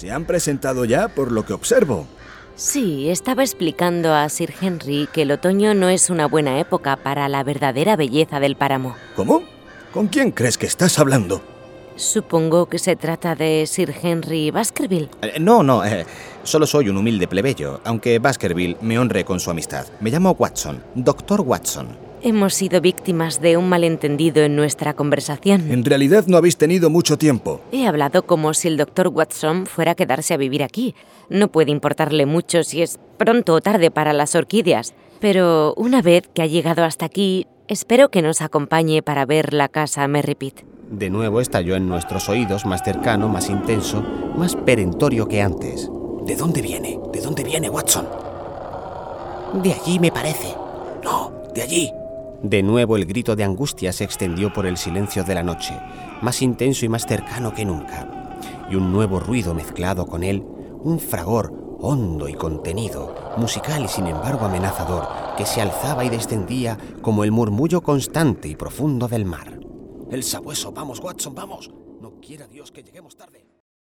Se han presentado ya, por lo que observo. Sí, estaba explicando a Sir Henry que el otoño no es una buena época para la verdadera belleza del páramo. ¿Cómo? ¿Con quién crees que estás hablando? Supongo que se trata de Sir Henry Baskerville. No, solo soy un humilde plebeyo, aunque Baskerville me honre con su amistad. Me llamo Watson, Dr. Watson. Hemos sido víctimas de un malentendido en nuestra conversación. En realidad no habéis tenido mucho tiempo. He hablado como si el Dr. Watson fuera a quedarse a vivir aquí. No puede importarle mucho si es pronto o tarde para las orquídeas. Pero una vez que ha llegado hasta aquí, espero que nos acompañe para ver la casa Merripit. De nuevo estalló en nuestros oídos, más cercano, más intenso, más perentorio que antes. ¿De dónde viene? ¿De dónde viene, Watson? De allí, me parece. No, de allí. De nuevo el grito de angustia se extendió por el silencio de la noche, más intenso y más cercano que nunca. Y un nuevo ruido mezclado con él, un fragor hondo y contenido, musical y sin embargo amenazador, que se alzaba y descendía como el murmullo constante y profundo del mar. El sabueso, vamos, Watson, vamos. No quiera Dios que lleguemos tarde.